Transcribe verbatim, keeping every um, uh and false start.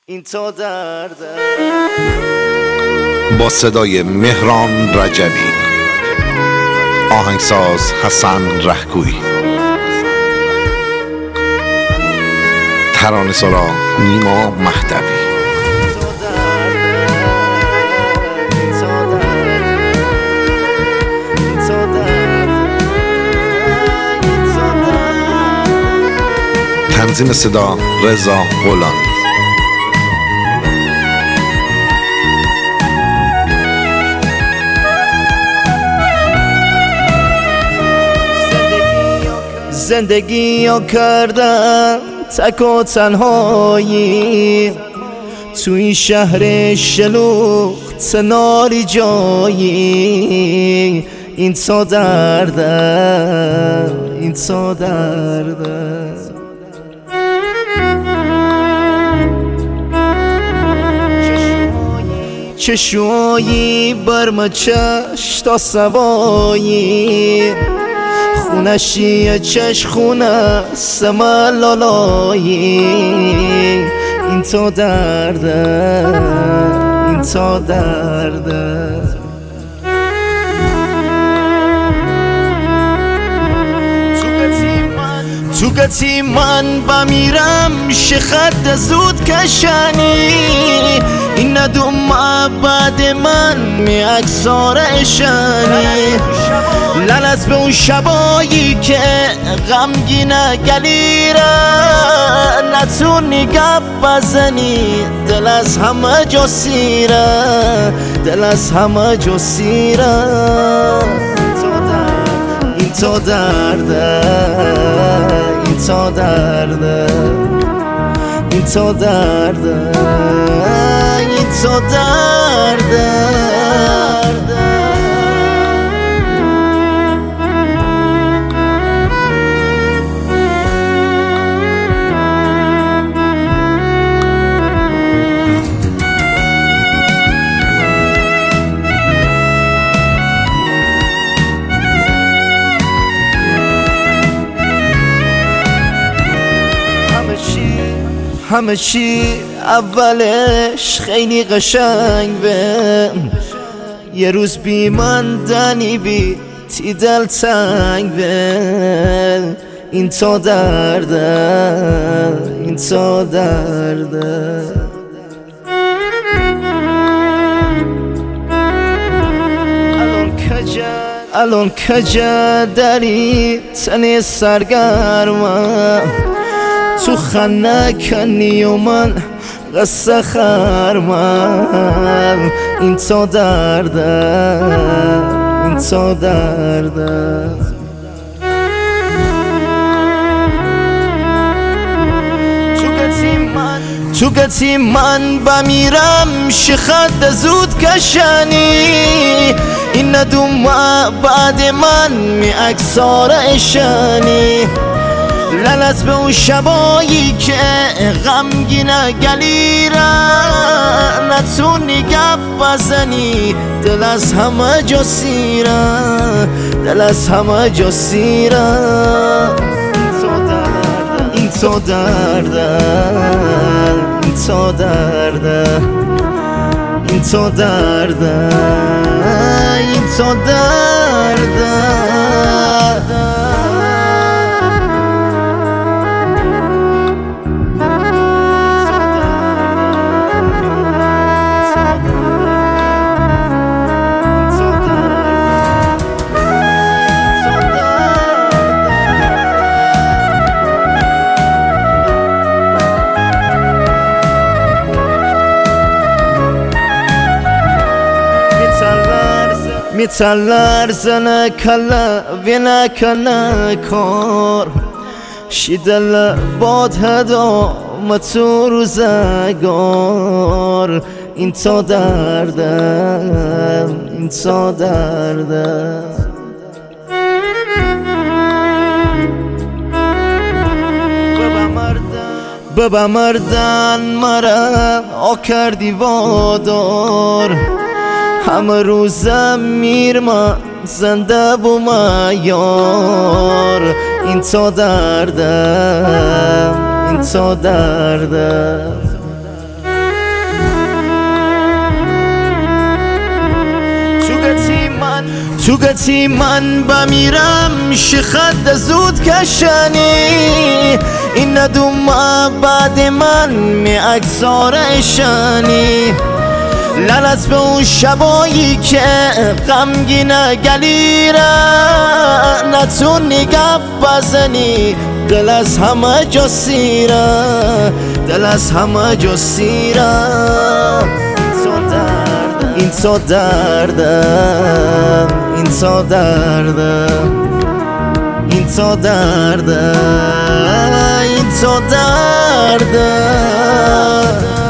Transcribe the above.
این تو درده. با صدای مهران رجبی، آهنگساز حسن رهگویی، ترانه‌سرا نیما مهدوی. تنظیم صدا رضا غلامی. زندگی یا کردم تک و تنهایی، تو این شهر شلوغ تناری جایی. این تو درده، این تو درده. چشوایی بر ما چش تا سوایی، خونشی چش خونه سما لالایی. این تو درده، این تو درده. تو گتی من بمیرم شخد زود کشنی، این ندوم بعد من می اکسار اشنی. لعنت به اون شبایی که غمگینه گلیره، نتونی گپ بزنی دل از همه جا سیره، دل از همه جا سیره. این تو درده، این تو درده، این تو درده، این تو درده. همه چی اولش خیلی قشنگ به، یه روز بی من دنی بی تی دل تنگ به. این تو درده، این تو درده. الان کجا الان کجا داری تنی سرگرمم، تو خنه کنی و من قصه خرمم. این تو درده، این تو درده. تو گتی من بمیرم شخد زود کشنی، این ندوم بعد من می اکسار اشنی. لعنت به اون شبایی که غمگینه گلیره، نتونی گپ بزنی دل از همه جا سیره، دل از همه جا سیره. این تو درده، این تو درده، این تو درده، این تو درده. میتلرزنه کله وینه کنه کار، شیدل باد هدا متو روزگار. این تو درده، این تو درده. ببا مردن مرا آ کردی وادار، همه روزم میرم زنده و معیار. این تو درده، این تو درده. تو گتی من بمیرم میشه خد زود کشنی این ندوم بعد من می اکسارشنی لعنت به اون شبایی که غمگین گلیره نتون نگه بزنی دل از همه جا سیره دل از همه جا سیره این تو دردم این تو دردم این تو دردم این تو دردم